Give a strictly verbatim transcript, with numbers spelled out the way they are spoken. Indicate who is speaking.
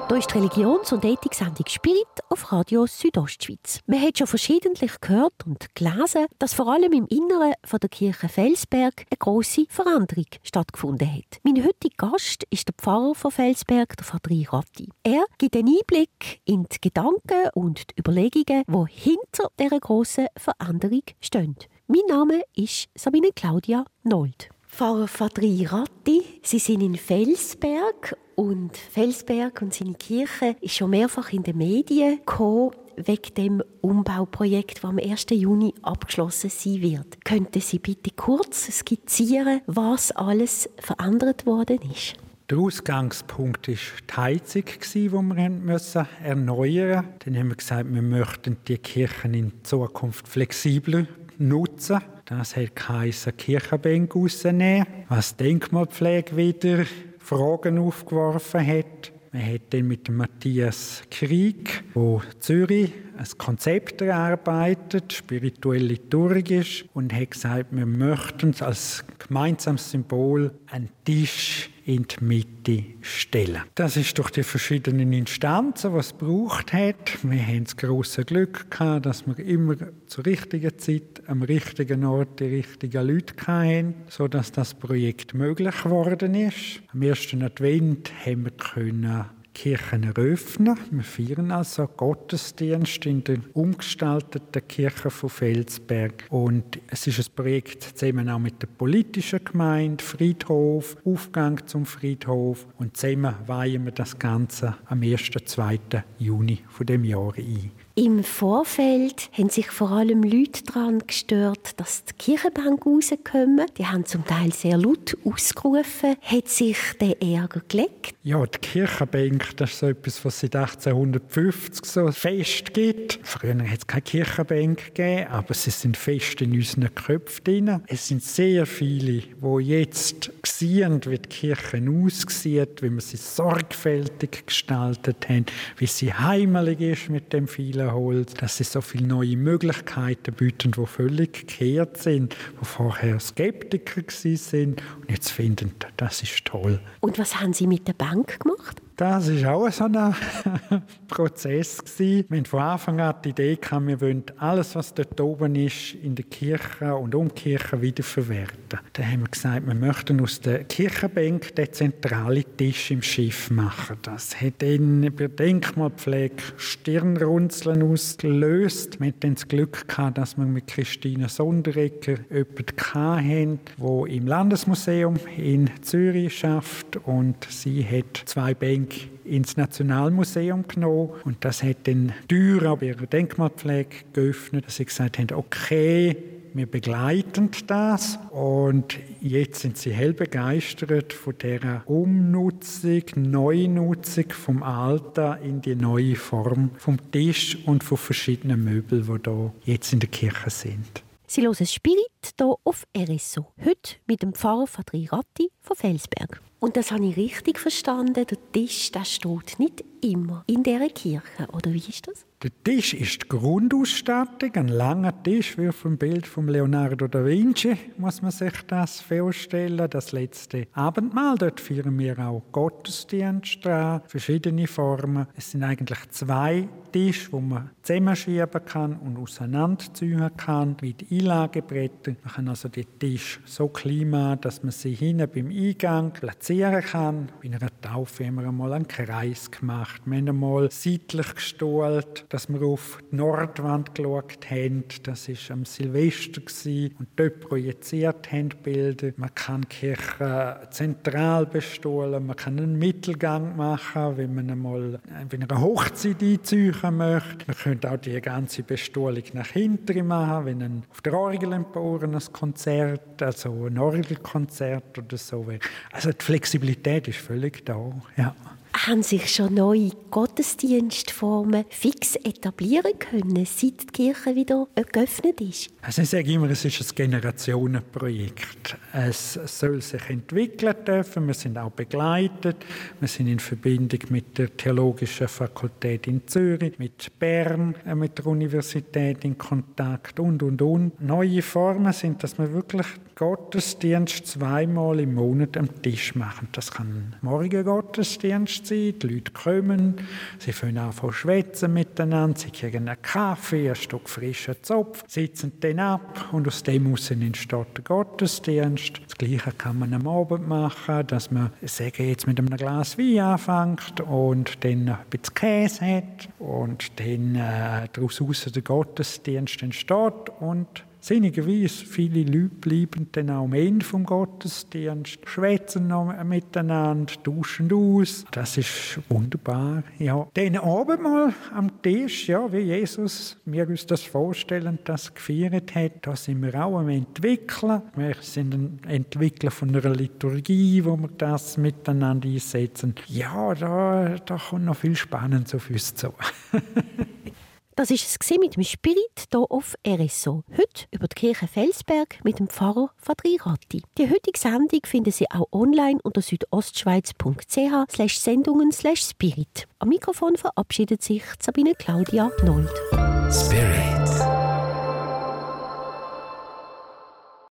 Speaker 1: Hier ist die Religions- und Ethik-Sendung Spirit auf Radio Südostschweiz. Man hat schon verschiedentlich gehört und gelesen, dass vor allem im Inneren von der Kirche Felsberg eine grosse Veränderung stattgefunden hat. Mein heutiger Gast ist der Pfarrer von Felsberg, der Vater Ratti. Er gibt einen Einblick in die Gedanken und die Überlegungen, die hinter dieser grossen Veränderung stehen. Mein Name ist Sabine Claudia Nold. Pfarrer Vater Ratti, Sie sind in Felsberg und Felsberg und seine Kirche ist schon mehrfach in den Medien gekommen, wegen dem Umbauprojekt, das am ersten Juni abgeschlossen sein wird. Könnten Sie bitte kurz skizzieren, was alles verändert worden ist?
Speaker 2: Der Ausgangspunkt war die Heizung, die wir erneuern mussten. Dann haben wir gesagt, wir möchten die Kirchen in Zukunft flexibler nutzen. Das hat geheissen, Kirchenbänke rausnehmen, was Denkmalpflege wieder Fragen aufgeworfen hat. Man hat dann mit Matthias Krieg, der in Zürich ein Konzept erarbeitet, spirituell liturgisch, und hat gesagt, wir möchten als gemeinsames Symbol einen Tisch in die Mitte stellen. Das ist durch die verschiedenen Instanzen, was es gebraucht hat. Wir haben das grosse Glück gehabt, dass wir immer zur richtigen Zeit am richtigen Ort die richtigen Leute hatten, sodass das Projekt möglich geworden ist. Am ersten Advent haben wir können Kirchen eröffnen. Wir feiern also Gottesdienst in der umgestalteten Kirche von Felsberg. Und es ist ein Projekt zusammen auch mit der politischen Gemeinde, Friedhof, Aufgang zum Friedhof. Und zusammen weihen wir das Ganze am ersten und zweiten Juni von dem Jahr ein.
Speaker 1: Im Vorfeld haben sich vor allem Leute daran gestört, dass die Kirchenbänke rauskommen. Die haben zum Teil sehr laut ausgerufen. Hat sich der Ärger gelegt?
Speaker 2: Ja, die Kirchenbänke, das ist so etwas, was seit achtzehnhundertfünfzig so fest gibt. Früher hat es keine Kirchenbänke gegeben, aber sie sind fest in unseren Köpfen drin. Es sind sehr viele, die jetzt sehen, wie die Kirche aussieht, wie wir sie sorgfältig gestaltet haben, wie sie heimelig ist mit dem vielen Holz, dass sie so viele neue Möglichkeiten bieten, die völlig gekehrt sind, die vorher Skeptiker waren und jetzt finden, das ist toll.
Speaker 1: Und was haben Sie mit der Bank gemacht?
Speaker 2: Das war auch so ein Prozess. Wir hatten von Anfang an die Idee, wir wollen alles, was dort oben ist, in der Kirche und um die Kirche wiederverwerten. Dann haben wir gesagt, wir möchten aus der Kirchenbank den zentralen Tisch im Schiff machen. Das hat dann bei Denkmalpflege Stirnrunzeln ausgelöst. Wir hatten dann das Glück gehabt, dass wir mit Christine Sonderegger jemanden hatten, der im Landesmuseum in Zürich arbeitet, und sie hat zwei Bänke ins Nationalmuseum genommen, und das hat dann die Türen bei ihrer Denkmalpflege geöffnet, dass sie gesagt haben, okay, wir begleiten das, und jetzt sind sie hell begeistert von dieser Umnutzung, Neunutzung vom Alten in die neue Form vom Tisch und von verschiedenen Möbeln, die hier jetzt in der Kirche sind.
Speaker 1: Sie hören Spirit hier auf R S O. Heute mit dem Pfarrer Vater Ratti von Felsberg. Und das habe ich richtig verstanden, der Tisch, der steht nicht immer in dieser Kirche, oder wie ist das?
Speaker 2: Der Tisch ist die Grundausstattung, ein langer Tisch, wie auf dem Bild von Leonardo da Vinci, muss man sich das vorstellen. Das letzte Abendmahl, dort feiern wir auch Gottesdienst dran, verschiedene Formen. Es sind eigentlich zwei Tische, die man zusammenschieben kann und auseinanderziehen kann mit Einlagebrettern. Man kann also die Tische so klein machen, dass man sie hinten beim Eingang platzieren kann. Bei einer Taufe haben wir einmal einen Kreis gemacht. Wir haben einmal seitlich gestuhlt, dass wir auf die Nordwand geschaut haben. Das war am Silvester und dort projiziert haben Bilder. Man kann die Kirche zentral bestuhlen, man kann einen Mittelgang machen, wenn man einmal bei einer Hochzeit einziehen möchte. Man könnte auch die ganze Bestuhlung nach hinten machen, wenn ein, auf der Orgelempore ein Konzert, also ein Orgelkonzert oder so wäre. Also die Flexibilität ist völlig da, ja.
Speaker 1: Haben sich schon neue Gottesdienstformen fix etablieren können, seit die Kirche wieder geöffnet ist?
Speaker 2: Also ich sage immer, es ist ein Generationenprojekt. Es soll sich entwickeln dürfen, wir sind auch begleitet. Wir sind in Verbindung mit der Theologischen Fakultät in Zürich, mit Bern, mit der Universität in Kontakt und, und, und. Neue Formen sind, dass wir wirklich Gottesdienst zweimal im Monat am Tisch machen. Das kann ein Morgengottesdienst sein, die Leute kommen, sie fangen an zu schwätzen miteinander, sie kriegen einen Kaffee, ein Stück frischen Zopf, sitzen dann ab und aus dem heraus entsteht der Gottesdienst. Das Gleiche kann man am Abend machen, dass man, sagen jetzt, mit einem Glas Wein anfängt und dann ein bisschen Käse hat und dann äh, daraus der Gottesdienst entsteht und sinnigerweise viele Leute bleiben dann auch am Ende vom Gottesdienst, schwätzen noch miteinander, tauschen aus. Das ist wunderbar. Ja. Dann Abendmahl am Tisch, ja, wie Jesus mir uns das vorstellen, das gefeiert hat, da sind wir auch am Entwickeln. Wir sind ein Entwickler von einer Liturgie, wo wir das miteinander einsetzen. Ja, da, da kommt noch viel Spannendes auf uns zu.
Speaker 1: Das war es mit dem Spirit hier auf R S O. Heute über die Kirche Felsberg mit dem Pfarrer Fadri Ratti. Die heutige Sendung finden Sie auch online unter südostschweiz punkt c h slash sendungen slash spirit. Am Mikrofon verabschiedet sich Sabine Claudia Nold.
Speaker 3: Spirit.